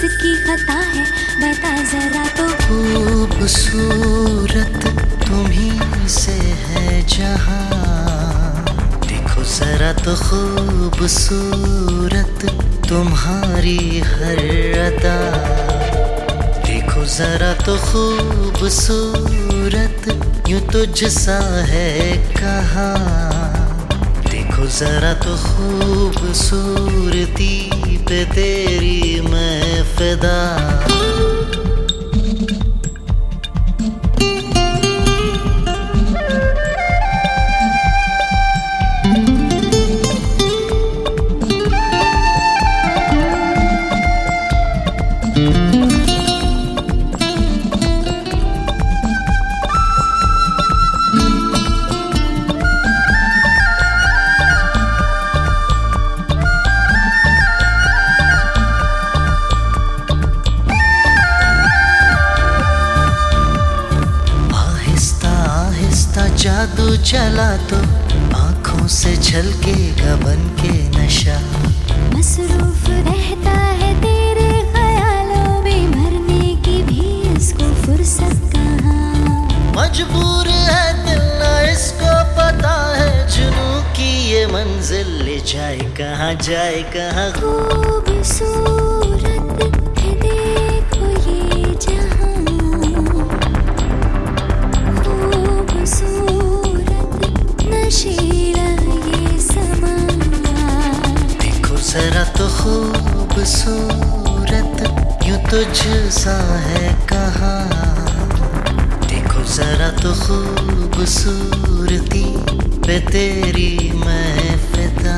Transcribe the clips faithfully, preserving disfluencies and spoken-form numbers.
किसकी खता है बता जरा तो। खूबसूरत तुम्ही से है जहां, देखो जरा तो खूबसूरत तुम्हारी हर अदा। देखो जरा तो खूबसूरत यूं तुझसा है कहाँ। देखो जरा तो खूबसूरती पे तेरी मैं फिदा। जादू चला तो आंखों से झलकेगा बन के नशा। मसरूफ रहता है तेरे ख्यालों में, मरने की भी इसको फुर्सत कहाँ। मजबूर है दिल ना इसको पता है, जुनू की ये मंजिल ले जाए कहाँ जाए कहाँ। खूबसूरत है देखो ये जहां, जरा तो खूबसूरत यूं तुझसा है कहाँ। देखो जरा तो खूबसूरती पे तेरी मैं फिदा।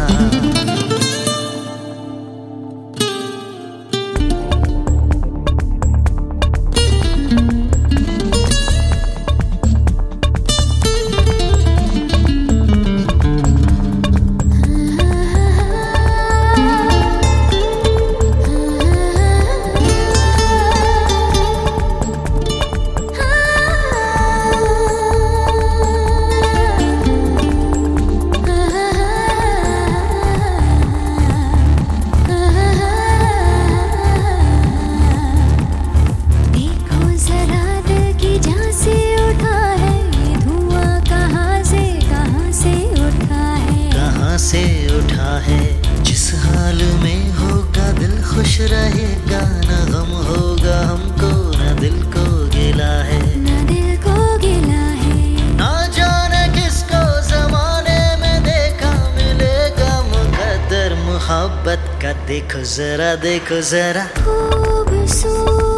से उठा है जिस हाल में होगा दिल खुश रहेगा, ना गम होगा हमको ना दिल को गिला है। ना दिल को गिला है, ना जाने किसको जमाने में देखा मिलेगा मुकद्दर मोहब्बत का। देखो जरा देखो जरा खूबसूरत